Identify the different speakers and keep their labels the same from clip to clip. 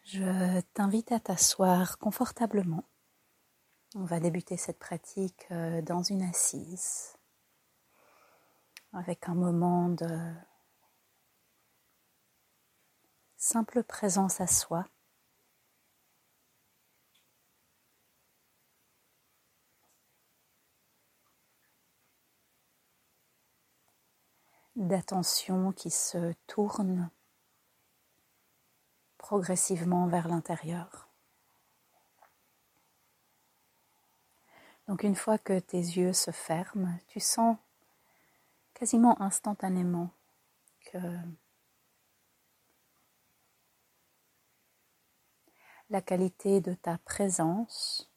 Speaker 1: Je t'invite à t'asseoir confortablement. On va débuter cette pratique dans une assise, avec un moment de simple présence à soi. D'attention qui se tourne progressivement vers l'intérieur. Donc une fois que tes yeux se ferment, tu sens quasiment instantanément que la qualité de ta présence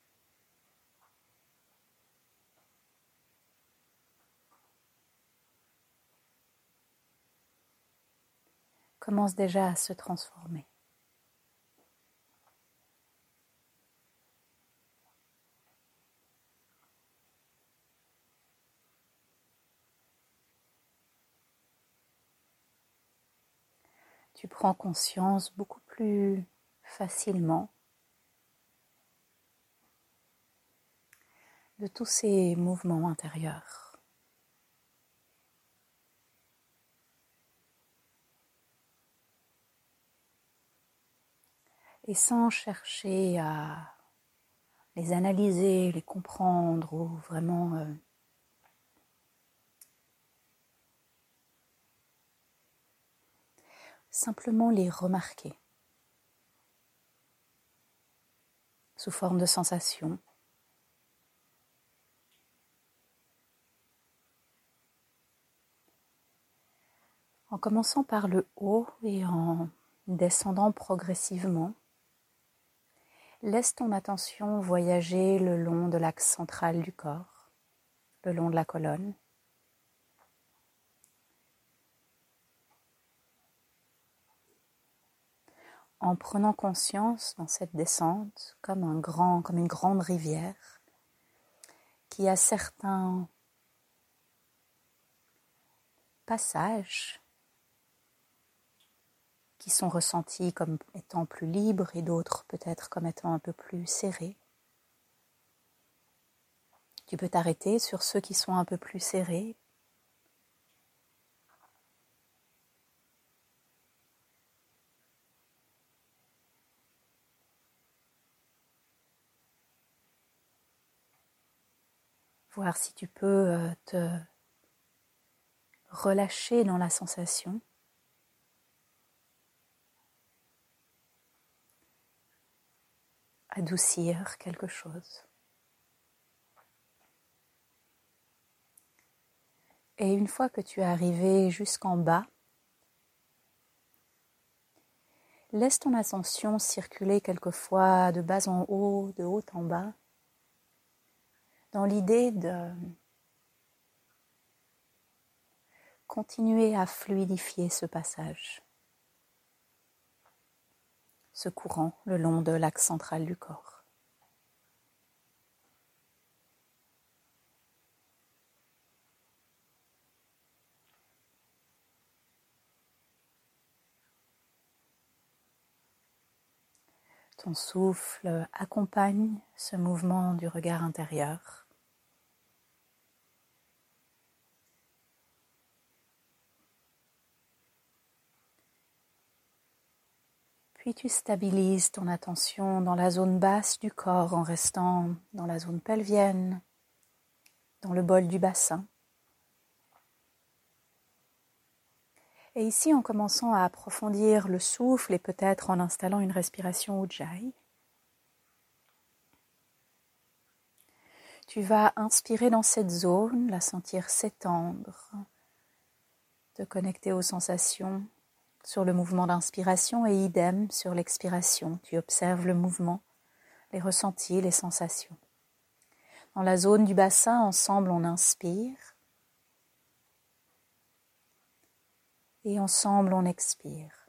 Speaker 1: commence déjà à se transformer. Tu prends conscience beaucoup plus facilement de tous ces mouvements intérieurs. Et sans chercher à les analyser, les comprendre ou vraiment simplement les remarquer sous forme de sensations. En commençant par le haut et en descendant progressivement, laisse ton attention voyager le long de l'axe central du corps, le long de la colonne. En prenant conscience dans cette descente comme une grande rivière qui a certains passages qui sont ressentis comme étant plus libres et d'autres peut-être comme étant un peu plus serrés. Tu peux t'arrêter sur ceux qui sont un peu plus serrés. Voir si tu peux te relâcher dans la sensation. Adoucir quelque chose. Et une fois que tu es arrivé jusqu'en bas, laisse ton attention circuler quelquefois de bas en haut, de haut en bas, dans l'idée de continuer à fluidifier ce passage, ce courant le long de l'axe central du corps. Ton souffle accompagne ce mouvement du regard intérieur. Puis tu stabilises ton attention dans la zone basse du corps en restant dans la zone pelvienne, dans le bol du bassin. Et ici, en commençant à approfondir le souffle et peut-être en installant une respiration Ujjayi, tu vas inspirer dans cette zone, la sentir s'étendre, te connecter aux sensations sur le mouvement d'inspiration et idem sur l'expiration. Tu observes le mouvement, les ressentis, les sensations. Dans la zone du bassin, ensemble, on inspire et ensemble, on expire.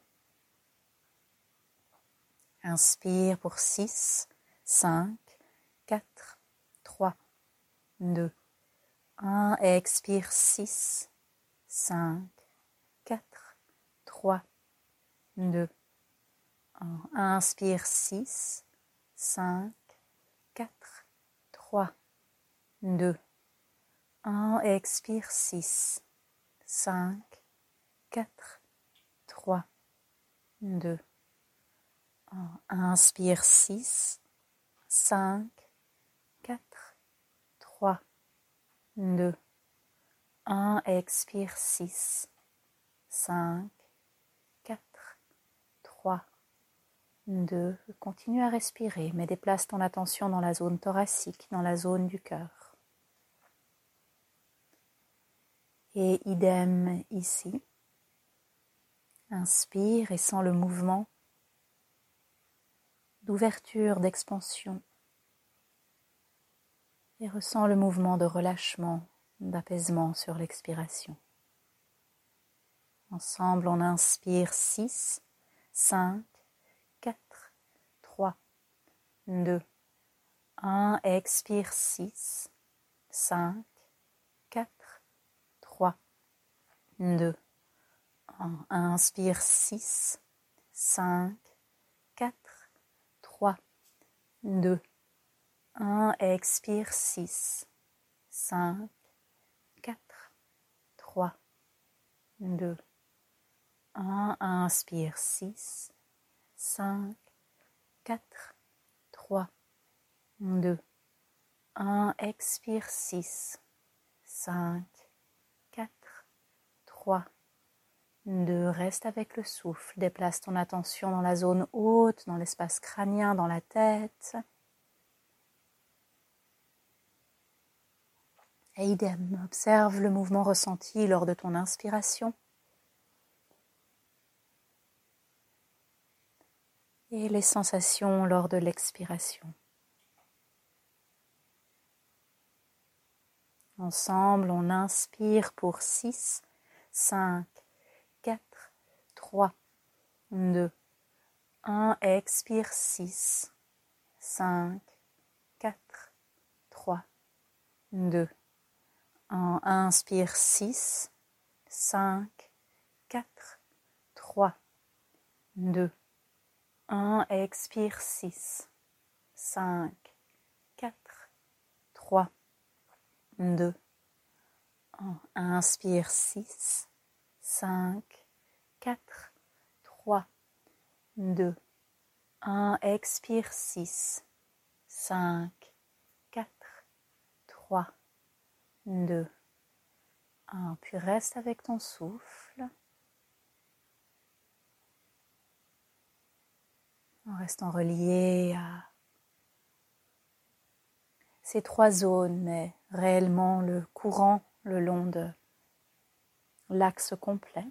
Speaker 1: Inspire pour 6, 5, 4, 3, 2, 1 et expire 6, 5, 4, 3, 2, Inspire 6, 5, 4, 3, 2, 1. Expire 6, 5, 4, 3, 2, 1. Inspire 6, 5, 4, 3, 2, 1. Expire 6, 5, 4, 3, 2. Continue à respirer, mais déplace ton attention dans la zone thoracique, dans la zone du cœur. Et idem ici. Inspire et sens le mouvement d'ouverture, d'expansion. Et ressens le mouvement de relâchement, d'apaisement sur l'expiration. Ensemble, on inspire 6, 5, 4, 3, 2, 1. Expire 6, 5, 4, 3, 2, 1. Inspire 6, 5, 4, 3, 2, 1. Expire 6, 5, 4, 3, 2, 1. Inspire 6, 5, 4, 3, 2, 1. Expire 6, 5, 4, 3, 2. Reste avec le souffle. Déplace ton attention dans la zone haute, dans l'espace crânien, dans la tête. Et idem, observe le mouvement ressenti lors de ton inspiration. Et les sensations lors de l'expiration. Ensemble, on inspire pour 6, 5, 4, 3, 2, 1. Expire 6, 5, 4, 3, 2, 1. Inspire 6, 5, 4, 3, 2, 1. Expire 6, 5, 4, 3, 2, 1. Inspire 6, 5, 4, 3, 2, 1. Expire 6, 5, 4, 3, 2, 1. Puis reste avec ton souffle. En restant relié à ces 3 zones, mais réellement le courant le long de l'axe complet.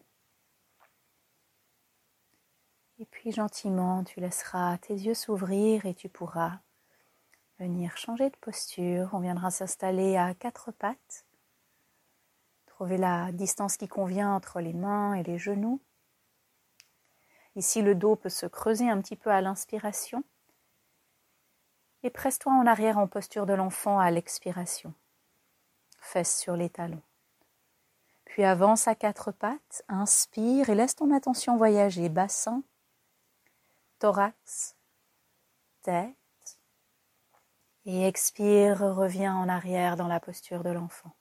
Speaker 1: Et puis gentiment, tu laisseras tes yeux s'ouvrir et tu pourras venir changer de posture. On viendra s'installer à 4 pattes. Trouver la distance qui convient entre les mains et les genoux. Ici, le dos peut se creuser un petit peu à l'inspiration. Et presse-toi en arrière en posture de l'enfant à l'expiration. Fesses sur les talons. Puis avance à 4 pattes, inspire et laisse ton attention voyager. Bassin, thorax, tête. Et expire, reviens en arrière dans la posture de l'enfant.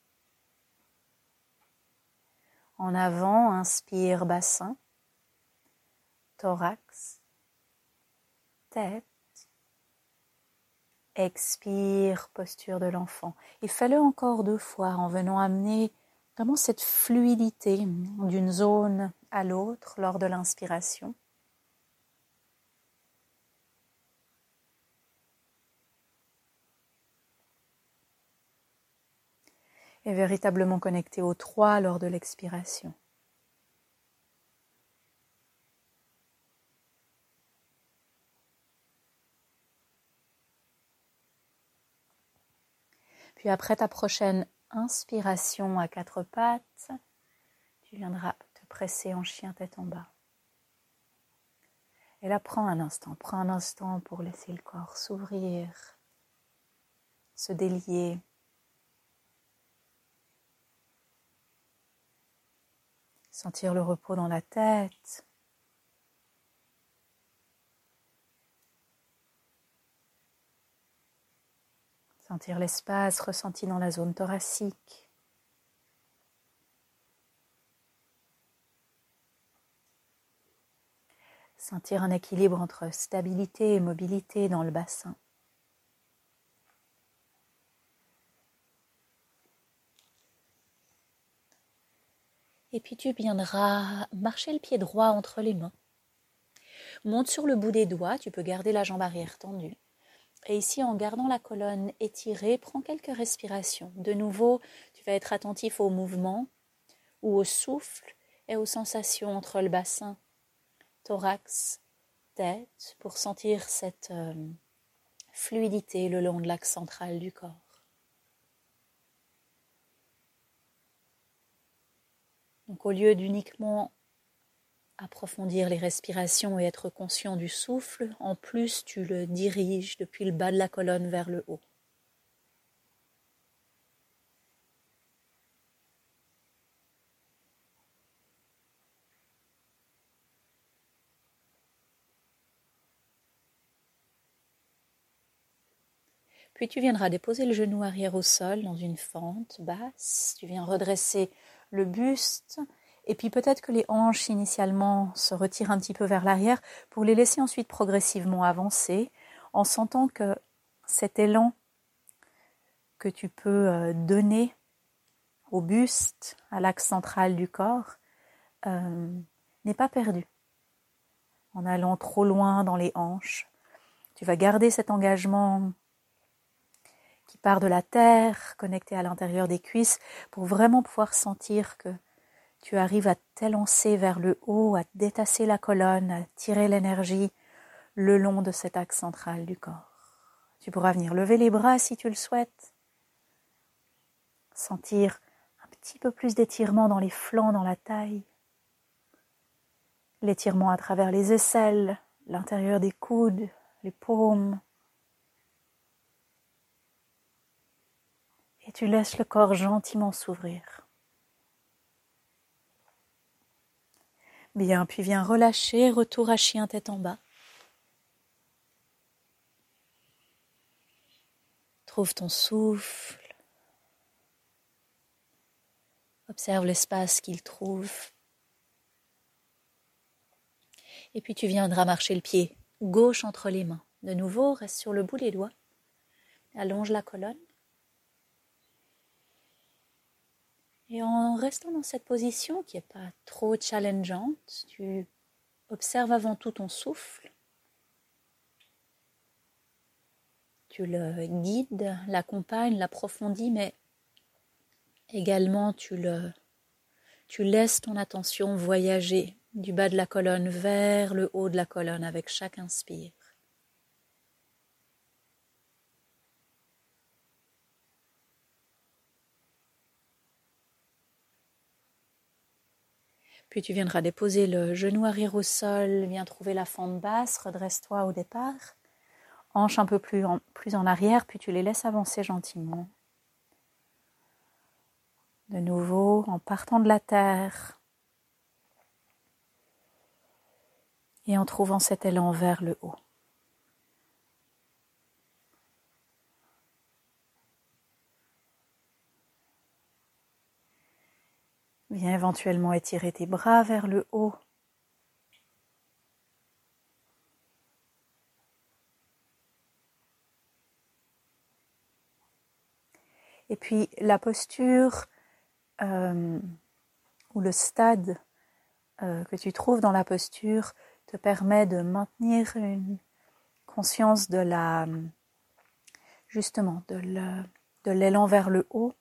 Speaker 1: En avant, inspire, bassin, thorax, tête. Expire, posture de l'enfant. Et fais-le encore 2 fois en venant amener vraiment cette fluidité d'une zone à l'autre lors de l'inspiration. Et véritablement connecté aux 3 lors de l'expiration. Puis après ta prochaine inspiration à 4 pattes, tu viendras te presser en chien tête en bas. Et là, prends un instant pour laisser le corps s'ouvrir, se délier. Sentir le repos dans la tête. Sentir l'espace ressenti dans la zone thoracique. Sentir un équilibre entre stabilité et mobilité dans le bassin. Et puis tu viendras marcher le pied droit entre les mains. Monte sur le bout des doigts, tu peux garder la jambe arrière tendue. Et ici, en gardant la colonne étirée, prends quelques respirations. De nouveau, tu vas être attentif au mouvement ou au souffle et aux sensations entre le bassin, thorax, tête, pour sentir cette fluidité le long de l'axe central du corps. Donc, au lieu d'uniquement approfondir les respirations et être conscient du souffle, en plus tu le diriges depuis le bas de la colonne vers le haut. Puis tu viendras déposer le genou arrière au sol dans une fente basse, tu viens redresser le buste, et puis peut-être que les hanches initialement se retirent un petit peu vers l'arrière pour les laisser ensuite progressivement avancer en sentant que cet élan que tu peux donner au buste, à l'axe central du corps, n'est pas perdu. En allant trop loin dans les hanches, tu vas garder cet engagement qui part de la terre, connecté à l'intérieur des cuisses, pour vraiment pouvoir sentir que tu arrives à t'élancer vers le haut, à détasser la colonne, à tirer l'énergie le long de cet axe central du corps. Tu pourras venir lever les bras si tu le souhaites. Sentir un petit peu plus d'étirement dans les flancs, dans la taille. L'étirement à travers les aisselles, l'intérieur des coudes, les paumes. Et tu laisses le corps gentiment s'ouvrir. Bien, puis viens relâcher, retour à chien tête en bas. Trouve ton souffle. Observe l'espace qu'il trouve. Et puis tu viendras marcher le pied gauche entre les mains. De nouveau, reste sur le bout des doigts. Allonge la colonne. Et en restant dans cette position qui n'est pas trop challengeante, tu observes avant tout ton souffle. Tu le guides, l'accompagnes, l'approfondis, mais également tu laisses ton attention voyager du bas de la colonne vers le haut de la colonne avec chaque inspire. Puis tu viendras déposer le genou arrière au sol, viens trouver la fente basse, redresse-toi au départ. Hanche un peu plus en arrière, puis tu les laisses avancer gentiment. De nouveau, en partant de la terre et en trouvant cet élan vers le haut. Viens éventuellement étirer tes bras vers le haut. Et puis la posture ou le stade que tu trouves dans la posture te permet de maintenir une conscience de l'élan vers le haut,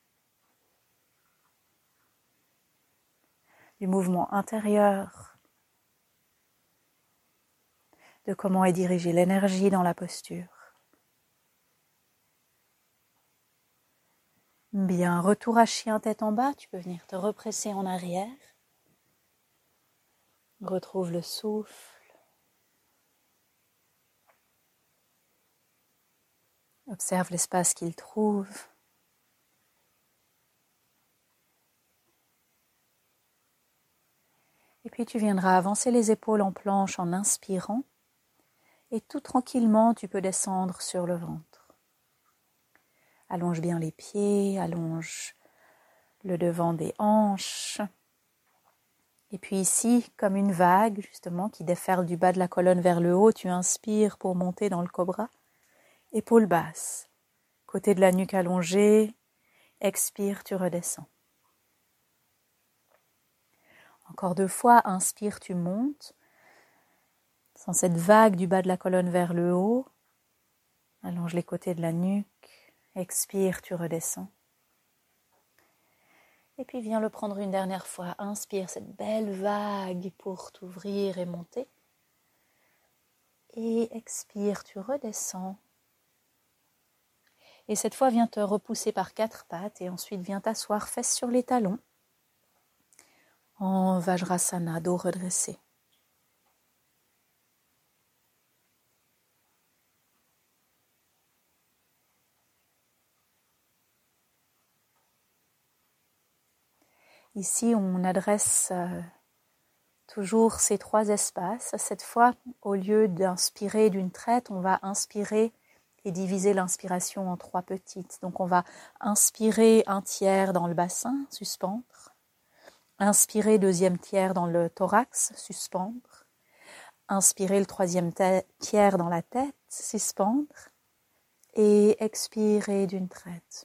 Speaker 1: du mouvement intérieur, de comment est dirigée l'énergie dans la posture. Bien, retour à chien tête en bas, tu peux venir te represser en arrière. Retrouve le souffle. Observe l'espace qu'il trouve. Et puis tu viendras avancer les épaules en planche en inspirant. Et tout tranquillement, tu peux descendre sur le ventre. Allonge bien les pieds, allonge le devant des hanches. Et puis ici, comme une vague, justement, qui déferle du bas de la colonne vers le haut, tu inspires pour monter dans le cobra. Épaules basses, côté de la nuque allongée, expire, tu redescends. Encore 2 fois, inspire, tu montes. Sans cette vague du bas de la colonne vers le haut, allonge les côtés de la nuque, expire, tu redescends. Et puis viens le prendre une dernière fois, inspire cette belle vague pour t'ouvrir et monter. Et expire, tu redescends. Et cette fois, viens te repousser par 4 pattes et ensuite viens t'asseoir fesses sur les talons en Vajrasana, dos redressé. Ici, on adresse toujours ces 3 espaces. Cette fois, au lieu d'inspirer d'une traite, on va inspirer et diviser l'inspiration en 3 petites. Donc, on va inspirer 1/3 dans le bassin, suspendre. Inspirer 2e tiers dans le thorax, suspendre. Inspirer le 3e tiers dans la tête, suspendre. Et expirer d'une traite.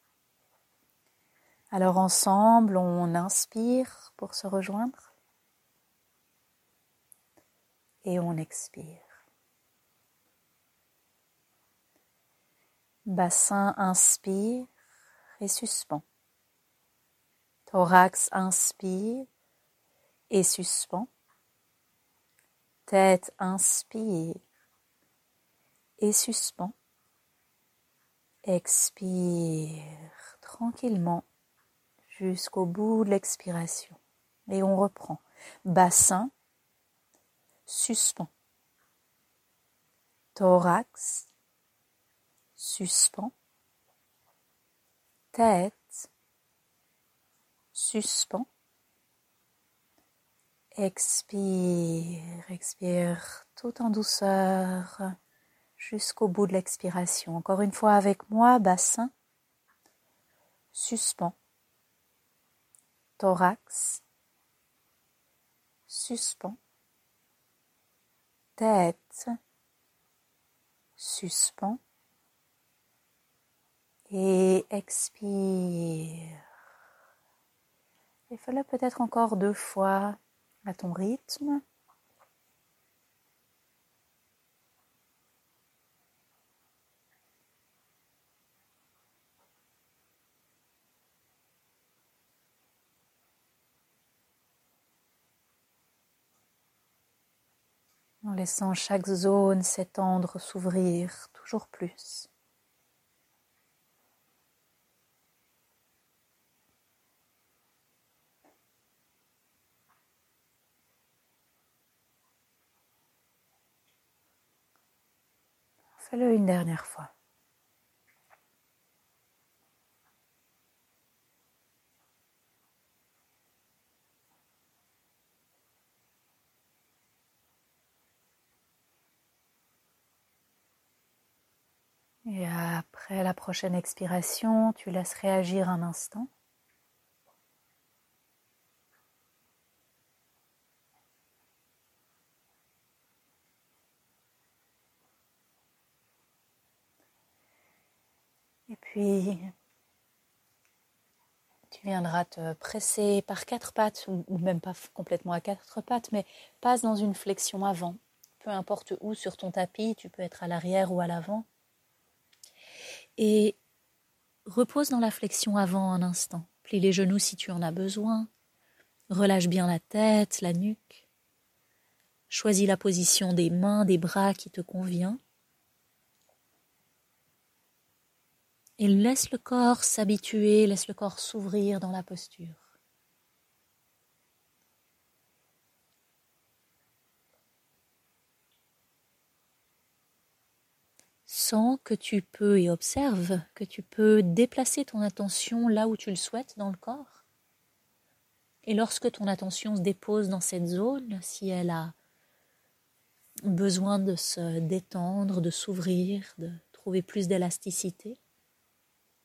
Speaker 1: Alors ensemble, on inspire pour se rejoindre et on expire. Bassin inspire et suspend. Thorax inspire et suspend. Tête inspire et suspend. Expire tranquillement jusqu'au bout de l'expiration. Et on reprend. Bassin, suspend. Thorax, suspend. Tête, suspend. Expire, expire tout en douceur jusqu'au bout de l'expiration. Encore une fois avec moi, bassin, suspend. Thorax, suspend. Tête, suspend. Et expire. Et fais-le peut-être encore 2 fois à ton rythme. En laissant chaque zone s'étendre, s'ouvrir toujours plus. Fais-le une dernière fois. Et après la prochaine expiration, tu laisses réagir un instant. Et puis, tu viendras te presser par 4 pattes, ou même pas complètement à 4 pattes, mais passe dans une flexion avant. Peu importe où sur ton tapis, tu peux être à l'arrière ou à l'avant. Et repose dans la flexion avant un instant. Plie les genoux si tu en as besoin. Relâche bien la tête, la nuque. Choisis la position des mains, des bras qui te convient. Et laisse le corps s'habituer, laisse le corps s'ouvrir dans la posture. Sens que tu peux, et observe que tu peux déplacer ton attention là où tu le souhaites dans le corps. Et lorsque ton attention se dépose dans cette zone, si elle a besoin de se détendre, de s'ouvrir, de trouver plus d'élasticité,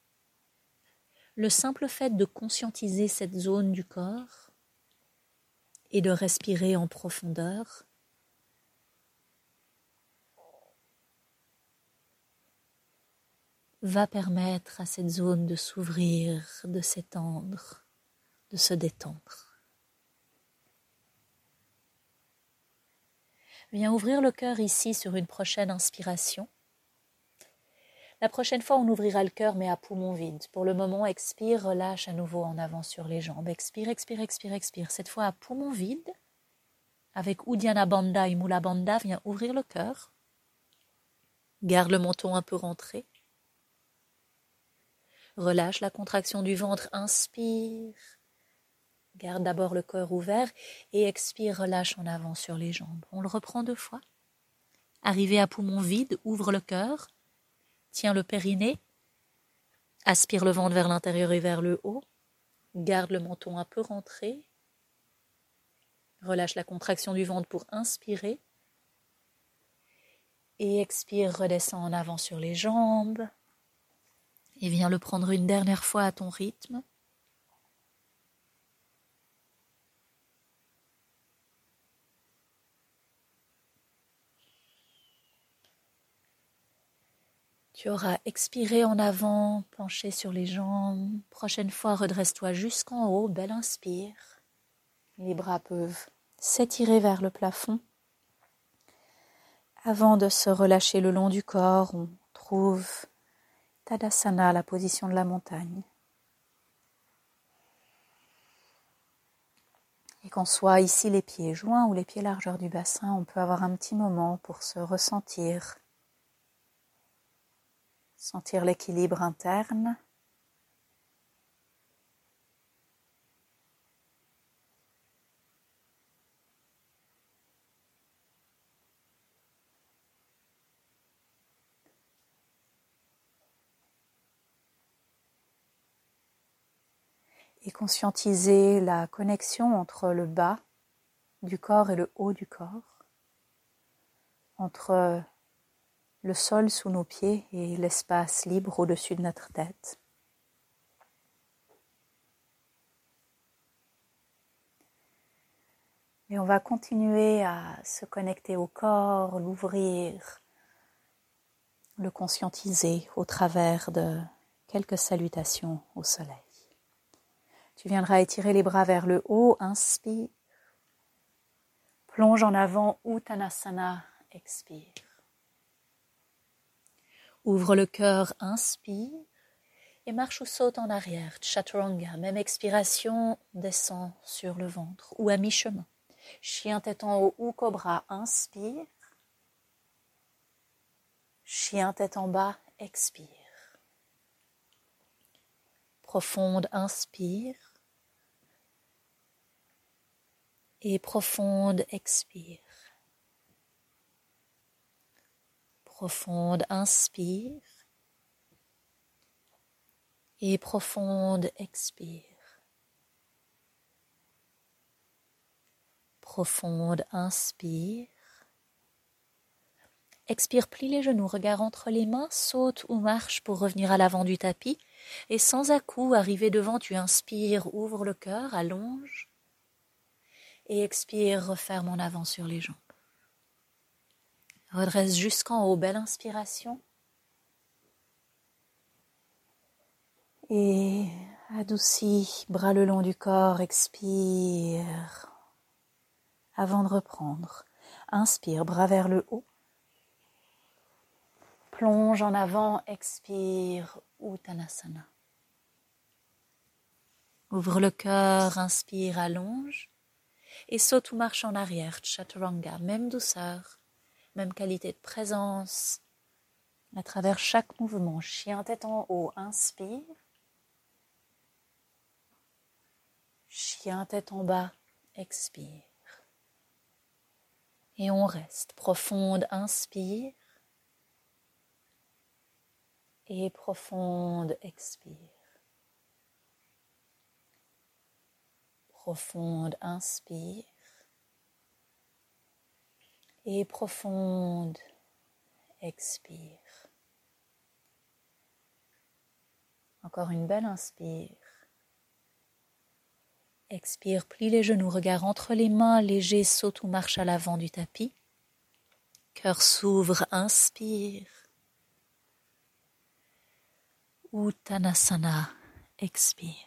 Speaker 1: Le simple fait de conscientiser cette zone du corps et de respirer en profondeur va permettre à cette zone de s'ouvrir, de s'étendre, de se détendre. Viens ouvrir le cœur ici sur une prochaine inspiration. La prochaine fois, on ouvrira le cœur, mais à poumon vide. Pour le moment, expire, relâche à nouveau en avant sur les jambes. Expire, expire, expire, expire. Cette fois, à poumon vide, avec Uddiyana Bandha et Mula Bandha, viens ouvrir le cœur. Garde le menton un peu rentré. Relâche la contraction du ventre, inspire. Garde d'abord le cœur ouvert et expire, relâche en avant sur les jambes. On le reprend 2 fois. Arrivé à poumon vide, ouvre le cœur. Tiens le périnée. Aspire le ventre vers l'intérieur et vers le haut. Garde le menton un peu rentré. Relâche la contraction du ventre pour inspirer. Et expire, redescends en avant sur les jambes. Et viens le prendre une dernière fois à ton rythme. Tu auras expiré en avant, penché sur les jambes. Prochaine fois, redresse-toi jusqu'en haut, belle inspire. Les bras peuvent s'étirer vers le plafond. Avant de se relâcher le long du corps, on trouve Tadasana, la position de la montagne. Et qu'on soit ici les pieds joints ou les pieds largeur du bassin, on peut avoir un petit moment pour se ressentir. Sentir l'équilibre interne. Et conscientiser la connexion entre le bas du corps et le haut du corps, entre le sol sous nos pieds et l'espace libre au-dessus de notre tête. Et on va continuer à se connecter au corps, l'ouvrir, le conscientiser au travers de quelques salutations au soleil. Tu viendras étirer les bras vers le haut, inspire. Plonge en avant, Uttanasana, expire. Ouvre le cœur, inspire. Et marche ou saute en arrière, Chaturanga. Même expiration, descend sur le ventre ou à mi-chemin. Chien tête en haut ou cobra, inspire. Chien tête en bas, expire. Profonde, inspire. Et profonde, expire. Profonde, inspire. Et profonde, expire. Profonde, inspire. Expire, plie les genoux, regard entre les mains, saute ou marche pour revenir à l'avant du tapis. Et sans à-coup, arrivé devant, tu inspires, ouvre le cœur, allonge. Et expire, referme en avant sur les jambes. Redresse jusqu'en haut, belle inspiration. Et adoucis, bras le long du corps, expire. Avant de reprendre, inspire, bras vers le haut. Plonge en avant, expire, Uttanasana. Ouvre le cœur, inspire, allonge. Et saute ou marche en arrière, Chaturanga, même douceur, même qualité de présence. À travers chaque mouvement, chien tête en haut, inspire. Chien tête en bas, expire. Et on reste, profonde, inspire. Et profonde, expire. Profonde, inspire. Et profonde, expire. Encore une belle inspire. Expire, plie les genoux, regard entre les mains, léger saute ou marche à l'avant du tapis. Cœur s'ouvre, inspire. Uttanasana, expire.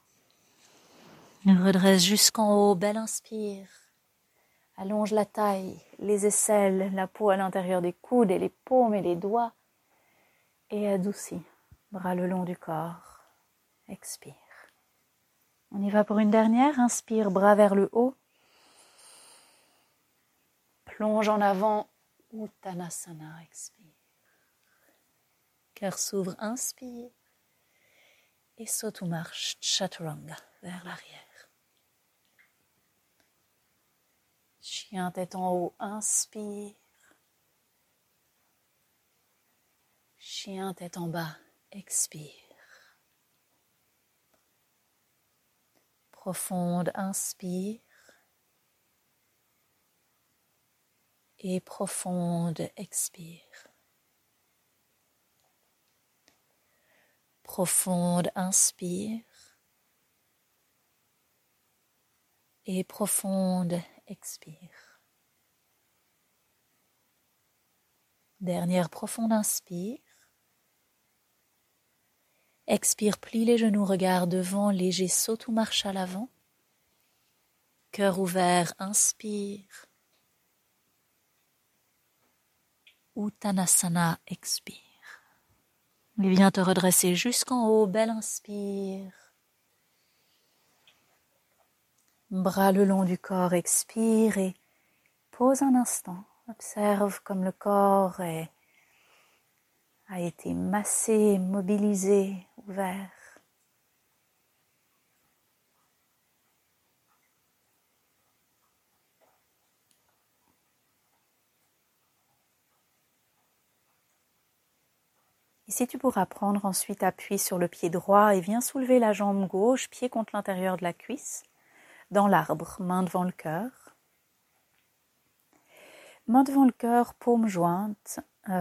Speaker 1: Redresse jusqu'en haut, belle inspire. Allonge la taille, les aisselles, la peau à l'intérieur des coudes et les paumes et les doigts. Et adoucis, bras le long du corps. Expire. On y va pour une dernière. Inspire, bras vers le haut. Plonge en avant. Uttanasana, expire. Cœur s'ouvre, inspire. Et saute ou marche, chaturanga, vers l'arrière. Chien tête en haut, inspire. Chien tête en bas, expire. Profonde, inspire. Et profonde, expire. Profonde, inspire. Et profonde, expire. Dernière profonde inspire. Expire, plie les genoux, regard devant, léger saute ou marche à l'avant. Cœur ouvert, inspire. Uttanasana, expire. Et viens te redresser jusqu'en haut, belle inspire. Bras le long du corps, expire et pose un instant. Observe comme le corps a été massé, mobilisé, ouvert. Ici, tu pourras prendre ensuite appui sur le pied droit et viens soulever la jambe gauche, pied contre l'intérieur de la cuisse, dans l'arbre, main devant le cœur. Main devant le cœur, paume jointe,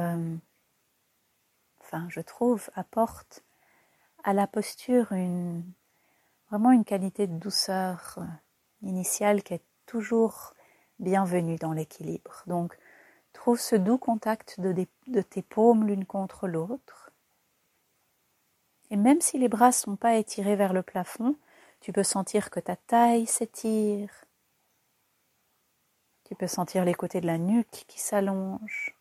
Speaker 1: je trouve, apporte à la posture vraiment une qualité de douceur initiale qui est toujours bienvenue dans l'équilibre. Donc, trouve ce doux contact de tes paumes l'une contre l'autre. Et même si les bras ne sont pas étirés vers le plafond, tu peux sentir que ta taille s'étire. Tu peux sentir les côtés de la nuque qui s'allongent.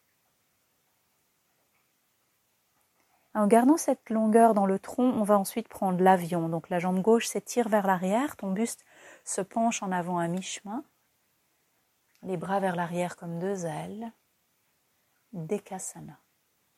Speaker 1: En gardant cette longueur dans le tronc, on va ensuite prendre l'avion. Donc la jambe gauche s'étire vers l'arrière, ton buste se penche en avant à mi-chemin. Les bras vers l'arrière comme deux ailes. Dekasana.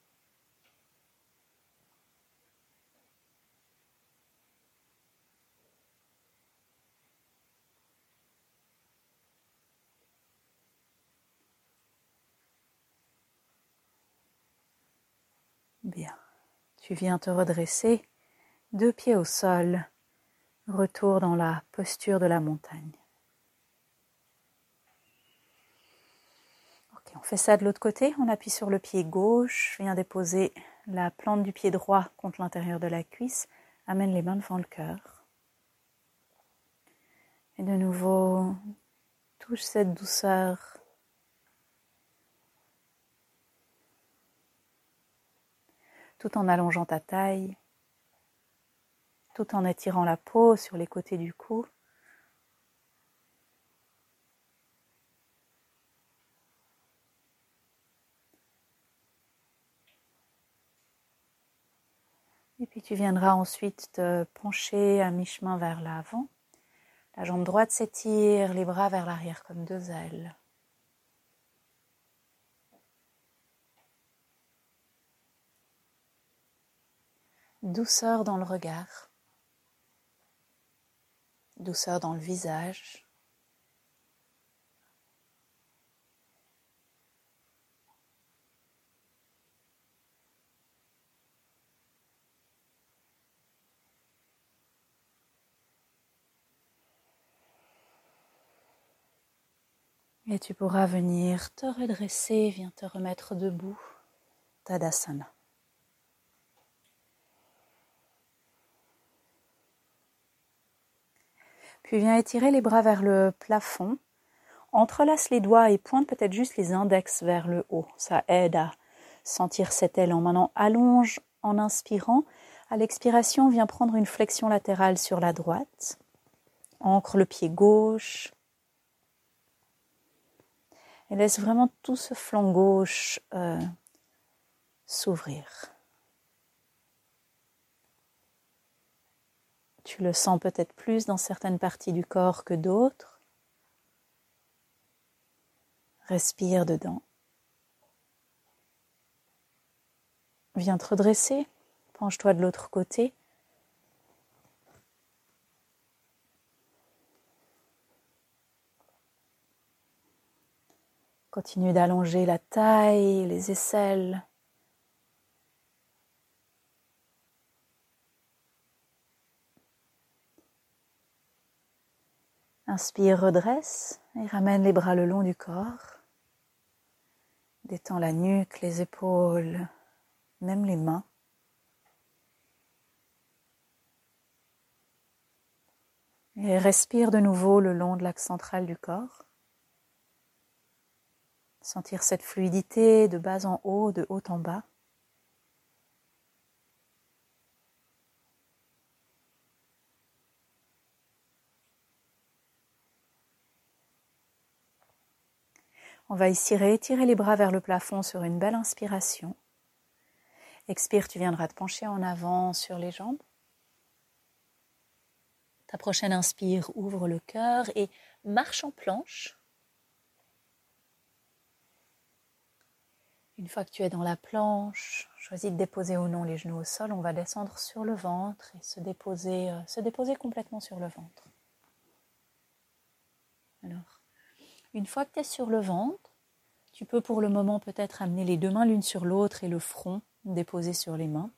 Speaker 1: Bien. Tu viens te redresser, deux pieds au sol. Retour dans la posture de la montagne. Ok, on fait ça de l'autre côté. On appuie sur le pied gauche. Viens déposer la plante du pied droit contre l'intérieur de la cuisse. Amène les mains devant le cœur. Et de nouveau, touche cette douceur. Tout en allongeant ta taille. Tout en étirant la peau sur les côtés du cou. Et puis tu viendras ensuite te pencher à mi-chemin vers l'avant. La jambe droite s'étire, les bras vers l'arrière comme deux ailes. Douceur dans le regard. Douceur dans le visage. Et tu pourras venir te redresser, viens te remettre debout. Tadasana. Puis viens étirer les bras vers le plafond. Entrelace les doigts et pointe peut-être juste les index vers le haut. Ça aide à sentir cet élan. Maintenant, allonge en inspirant. À l'expiration, viens prendre une flexion latérale sur la droite. Ancre le pied gauche. Et laisse vraiment tout ce flanc gauche s'ouvrir. Tu le sens peut-être plus dans certaines parties du corps que d'autres. Respire dedans. Viens te redresser. Penche-toi de l'autre côté. Continue d'allonger la taille, les aisselles. Inspire, redresse et ramène les bras le long du corps. Détends la nuque, les épaules, même les mains. Et respire de nouveau le long de l'axe central du corps. Sentir cette fluidité de bas en haut, de haut en bas. On va ici réétirer les bras vers le plafond sur une belle inspiration. Expire, tu viendras te pencher en avant sur les jambes. Ta prochaine inspire, ouvre le cœur et marche en planche. Une fois que tu es dans la planche, choisis de déposer ou non les genoux au sol. On va descendre sur le ventre et se déposer complètement sur le ventre. Alors, une fois que tu es sur le ventre, tu peux pour le moment peut-être amener les deux mains l'une sur l'autre et le front déposé sur les mains.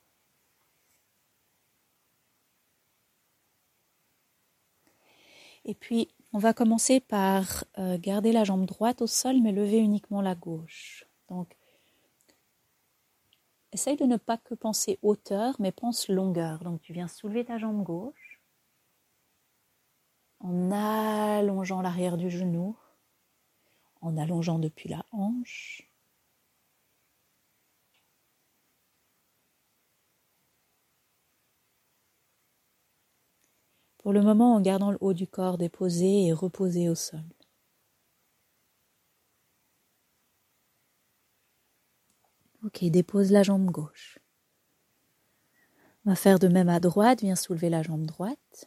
Speaker 1: Et puis, on va commencer par garder la jambe droite au sol, mais lever uniquement la gauche. Donc, essaye de ne pas que penser hauteur, mais pense longueur. Donc, tu viens soulever ta jambe gauche en allongeant l'arrière du genou, en allongeant depuis la hanche. Pour le moment, en gardant le haut du corps déposé et reposé au sol. Ok, dépose la jambe gauche. On va faire de même à droite, viens soulever la jambe droite.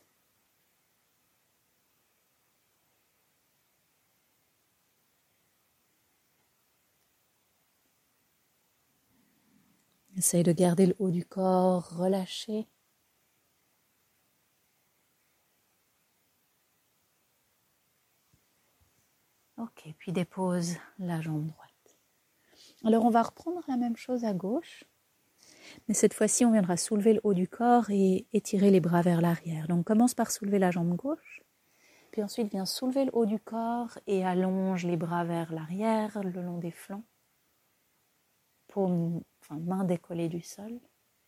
Speaker 1: Essaye de garder le haut du corps relâché. Ok, puis dépose la jambe droite. Alors on va reprendre la même chose à gauche, mais cette fois-ci on viendra soulever le haut du corps et étirer les bras vers l'arrière. Donc commence par soulever la jambe gauche, puis ensuite viens soulever le haut du corps et allonge les bras vers l'arrière, le long des flancs, main décollée du sol.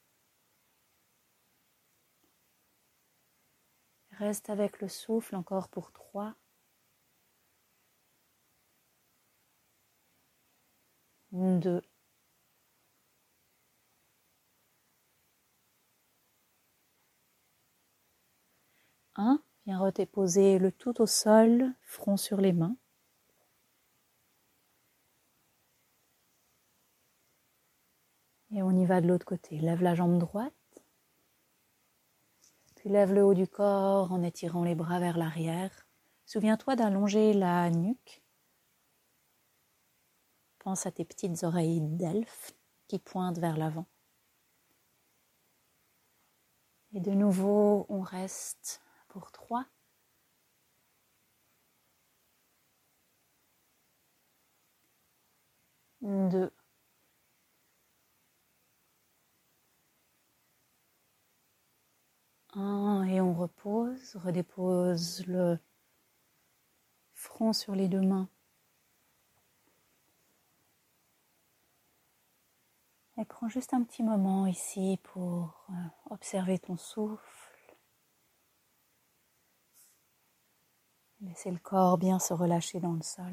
Speaker 1: Reste avec le souffle encore pour 3. 2. 1. Viens redéposer le tout au sol, front sur les mains. Et on y va de l'autre côté. Lève la jambe droite. Puis lève le haut du corps en étirant les bras vers l'arrière. Souviens-toi d'allonger la nuque. Pense à tes petites oreilles d'elfe qui pointent vers l'avant. Et de nouveau, on reste pour 3. 2. 1. Et on repose, redépose le front sur les deux mains. Et prends juste un petit moment ici pour observer ton souffle. Laissez le corps bien se relâcher dans le sol.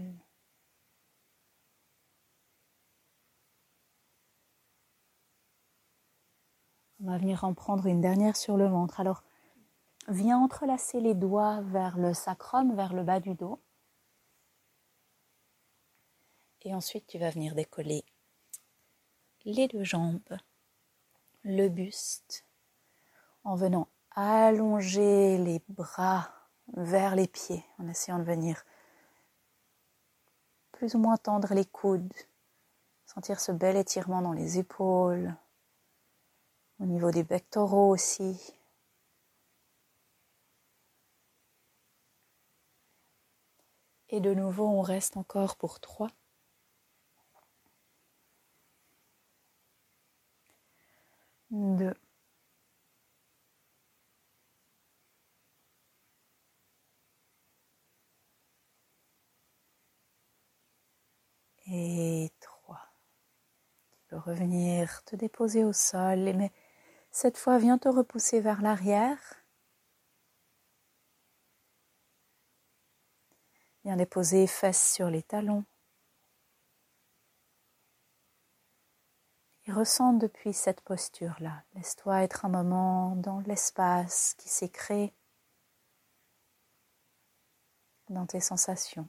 Speaker 1: On va venir en prendre une dernière sur le ventre. Alors, viens entrelacer les doigts vers le sacrum, vers le bas du dos. Et ensuite, tu vas venir décoller les deux jambes, le buste, en venant allonger les bras vers les pieds, en essayant de venir plus ou moins tendre les coudes, sentir ce bel étirement dans les épaules, au niveau des pectoraux aussi. Et de nouveau, on reste encore pour 3. 2. Et 3. Tu peux revenir te déposer au sol, mais cette fois, viens te repousser vers l'arrière. Viens déposer fesses sur les talons. Et ressens depuis cette posture-là. Laisse-toi être un moment dans l'espace qui s'est créé, dans tes sensations.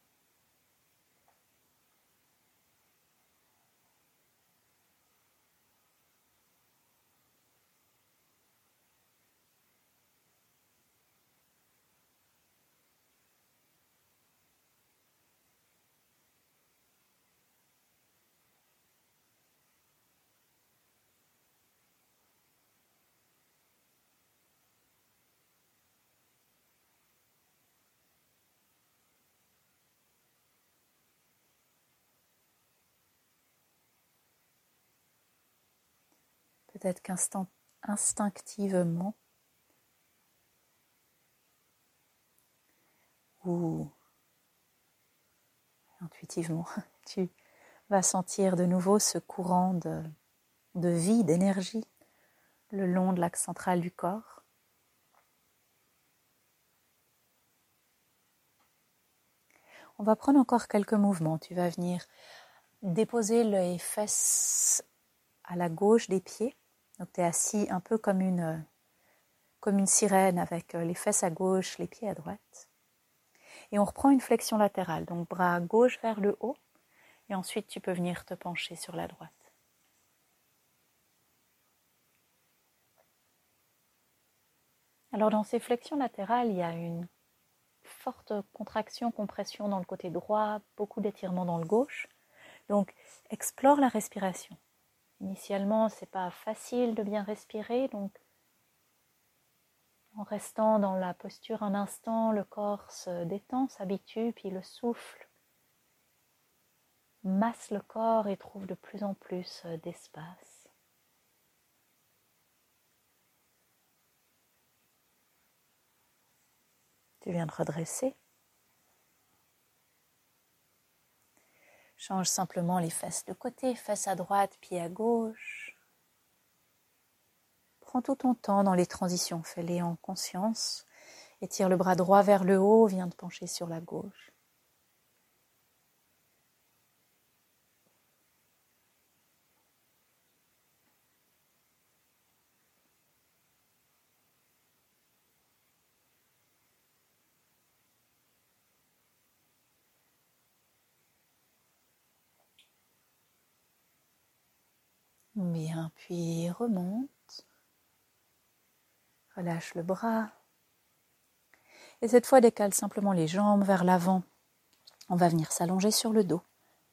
Speaker 1: Peut-être qu'instinctivement ou intuitivement, tu vas sentir de nouveau ce courant de vie, d'énergie le long de l'axe central du corps. On va prendre encore quelques mouvements. Tu vas venir déposer les fesses à la gauche des pieds. Donc tu es assis un peu comme une sirène avec les fesses à gauche, les pieds à droite. Et on reprend une flexion latérale. Donc bras gauche vers le haut. Et ensuite tu peux venir te pencher sur la droite. Alors dans ces flexions latérales, il y a une forte contraction, compression dans le côté droit, beaucoup d'étirement dans le gauche. Donc explore la respiration. Initialement, c'est pas facile de bien respirer, donc en restant dans la posture un instant, le corps se détend, s'habitue, puis le souffle masse le corps et trouve de plus en plus d'espace. Tu viens de redresser. Change simplement les fesses de côté, fesses à droite, pieds à gauche. Prends tout ton temps dans les transitions, fais-les en conscience. Étire le bras droit vers le haut, viens te pencher sur la gauche. Bien, puis remonte. Relâche le bras. Et cette fois, décale simplement les jambes vers l'avant. On va venir s'allonger sur le dos.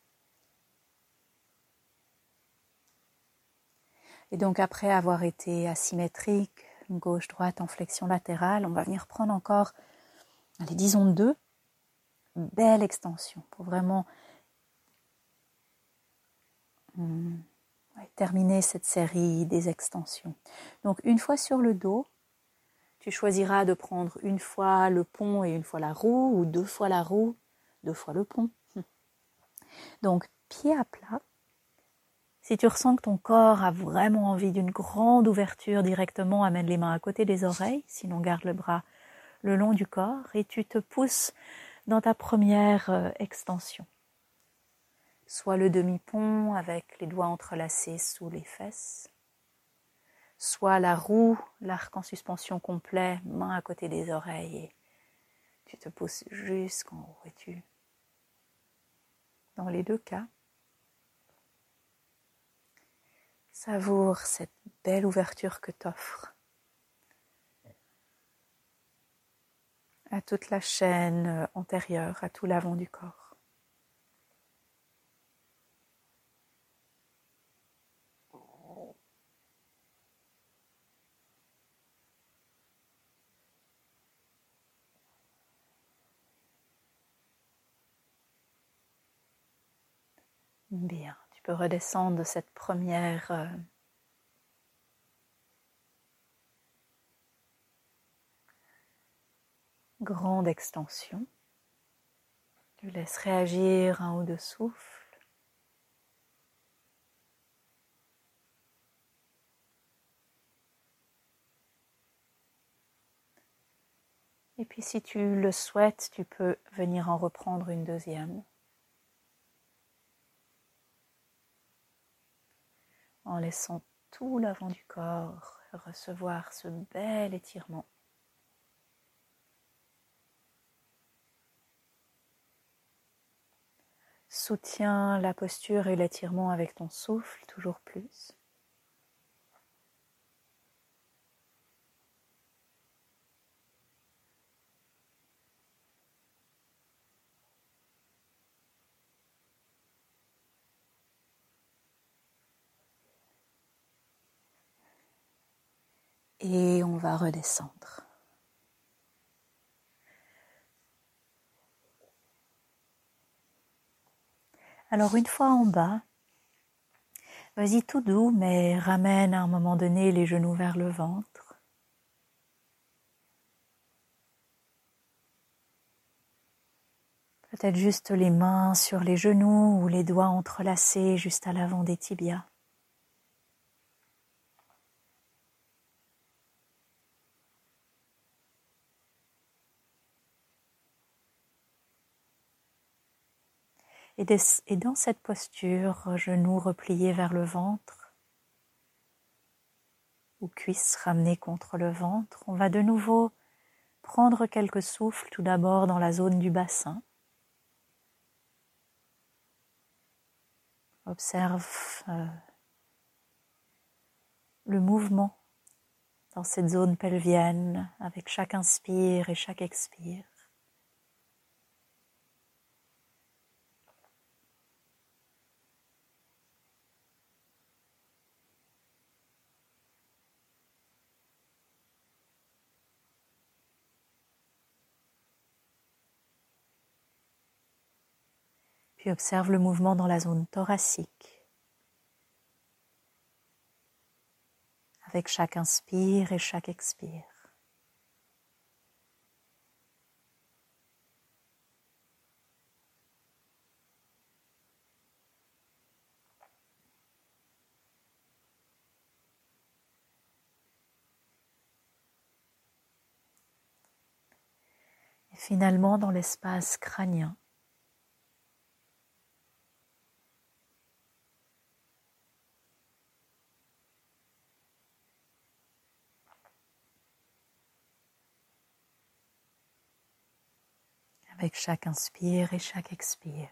Speaker 1: Et donc après avoir été asymétrique, gauche-droite en flexion latérale, on va venir prendre encore, disons 2 belles extensions pour vraiment terminer cette série des extensions. Donc une fois sur le dos, tu choisiras de prendre une fois le pont et une fois la roue, ou 2 fois la roue, 2 fois le pont. Donc pied à plat. Si tu ressens que ton corps a vraiment envie d'une grande ouverture directement, amène les mains à côté des oreilles, sinon garde le bras le long du corps et tu te pousses dans ta première extension. Soit le demi-pont avec les doigts entrelacés sous les fesses, soit la roue, l'arc en suspension complet, main à côté des oreilles et tu te pousses jusqu'en haut et dans les deux cas, savoure cette belle ouverture que t'offre à toute la chaîne antérieure, à tout l'avant du corps. Bien, tu peux redescendre de cette première grande extension. Tu laisses réagir un ou deux souffles. Et puis si tu le souhaites, tu peux venir en reprendre une deuxième. En laissant tout l'avant du corps recevoir ce bel étirement. Soutiens la posture et l'étirement avec ton souffle, toujours plus. Et on va redescendre. Alors une fois en bas, vas-y tout doux, mais ramène à un moment donné les genoux vers le ventre. Peut-être juste les mains sur les genoux ou les doigts entrelacés juste à l'avant des tibias. Et dans cette posture, genoux repliés vers le ventre, ou cuisses ramenées contre le ventre, on va de nouveau prendre quelques souffles, tout d'abord dans la zone du bassin. Observe le mouvement dans cette zone pelvienne avec chaque inspire et chaque expire. Puis observe le mouvement dans la zone thoracique. Avec chaque inspire et chaque expire. Et finalement dans l'espace crânien. Avec chaque inspire et chaque expire.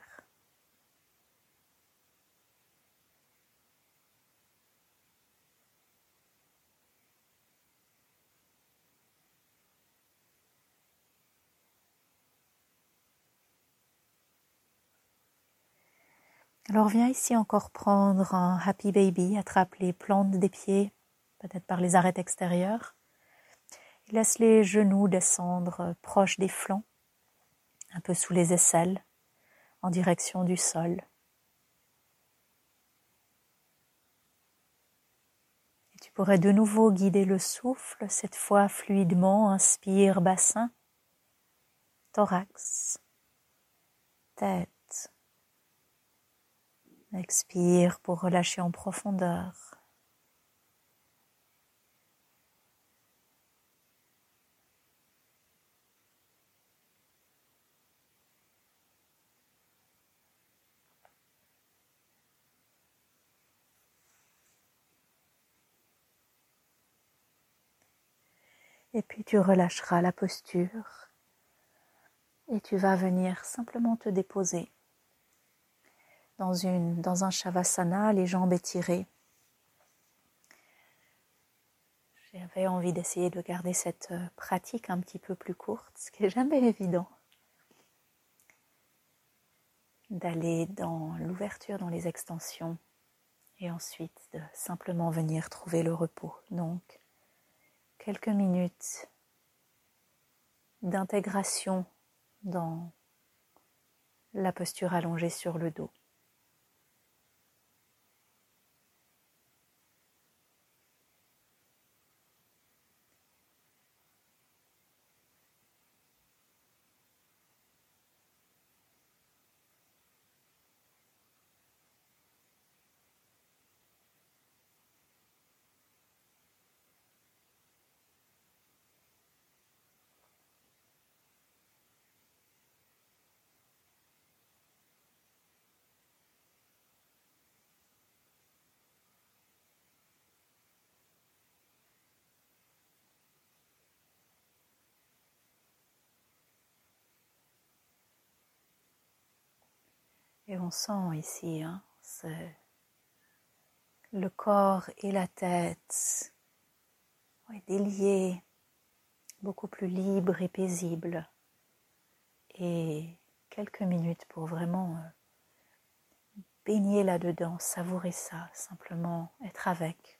Speaker 1: Alors viens ici encore prendre un happy baby, attrape les plantes des pieds, peut-être par les arêtes extérieures. Laisse les genoux descendre proches des flancs, un peu sous les aisselles, en direction du sol. Et tu pourrais de nouveau guider le souffle, cette fois fluidement, inspire bassin, thorax, tête. Expire pour relâcher en profondeur. Et puis tu relâcheras la posture et tu vas venir simplement te déposer dans un Shavasana, les jambes étirées. J'avais envie d'essayer de garder cette pratique un petit peu plus courte, ce qui n'est jamais évident. D'aller dans l'ouverture, dans les extensions, et ensuite de simplement venir trouver le repos. Donc, quelques minutes d'intégration dans la posture allongée sur le dos. Et on sent ici, c'est le corps et la tête déliés, beaucoup plus libres et paisibles. Et quelques minutes pour vraiment baigner là-dedans, savourer ça, simplement être avec.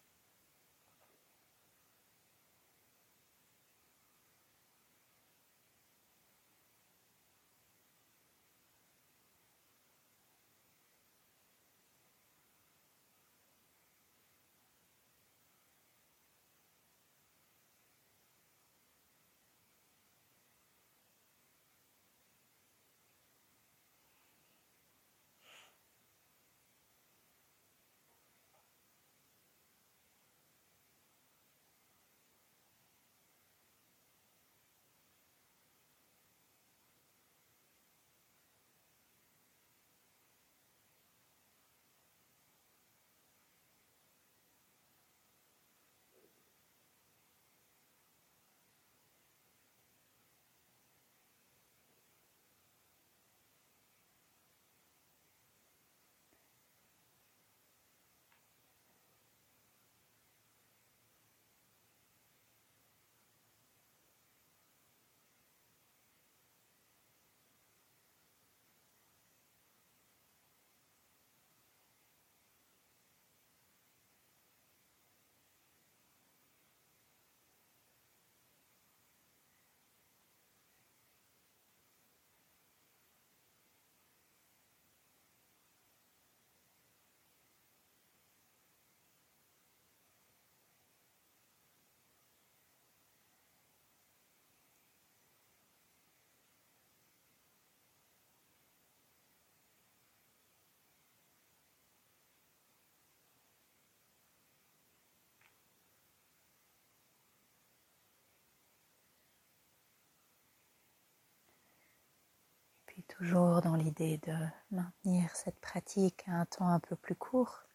Speaker 1: Puis toujours dans l'idée de maintenir cette pratique à un temps un peu plus court,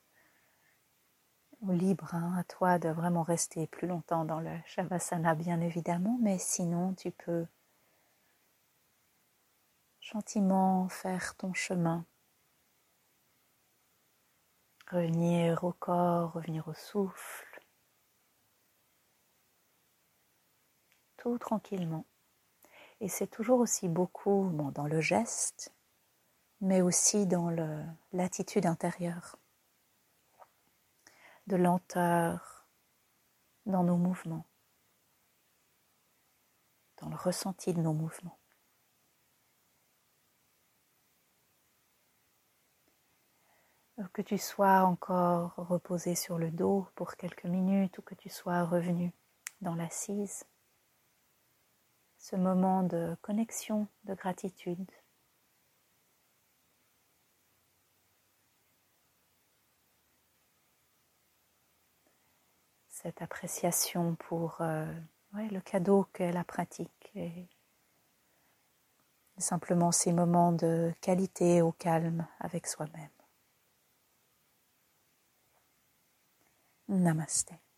Speaker 1: ou libre à toi de vraiment rester plus longtemps dans le Shavasana bien évidemment, mais sinon tu peux gentiment faire ton chemin, revenir au corps, revenir au souffle, tout tranquillement. Et c'est toujours aussi beaucoup dans le geste, mais aussi dans l'attitude intérieure, de lenteur dans nos mouvements, dans le ressenti de nos mouvements. Que tu sois encore reposé sur le dos pour quelques minutes ou que tu sois revenu dans l'assise, ce moment de connexion, de gratitude. Cette appréciation pour le cadeau qu'est la pratique et simplement ces moments de qualité au calme avec soi-même. Namaste.